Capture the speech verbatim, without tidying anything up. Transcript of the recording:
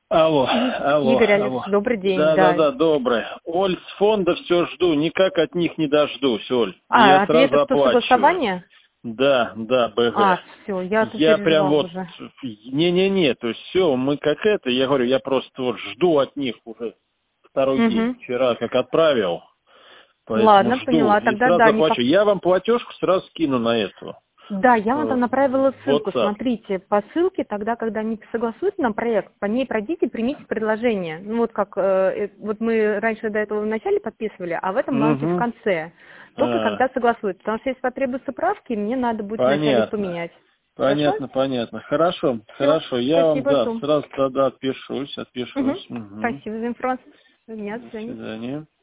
Алло, алло, Игорь алло. Алексеевич, добрый день. Да, да, Да. да, доброе. Оль, с фонда все жду, никак от них не дождусь, Оль. А, Я сразу ответы, что оплачиваю. согласование? Да, да, А, БГ. все, я тут Я прям переживала вот, уже. не-не-не, то есть все, мы как это, я говорю, я просто вот жду от них уже второй день. Угу. Вчера как отправил, поэтому Ладно, жду. поняла. И Тогда сразу да, не по... оплачу. Я вам платежку сразу скину на эту. Да, я вам э, там направила в ссылку. WhatsApp. Смотрите, по ссылке, тогда, когда они согласуют на проект, по ней пройдите, примите предложение. Ну вот как, э, э, вот мы раньше до этого в начале подписывали, а в этом банке в Угу. конце. Только А, когда согласуют. Потому что если потребуются правки, мне надо будет вначале их понятно. поменять. Хорошо? Понятно, понятно. Хорошо, Все, хорошо. Я вам, спасибо, да, Сум. сразу тогда отпишусь, Угу. отпишусь. Угу. Спасибо за информацию. До До свидания. свидания.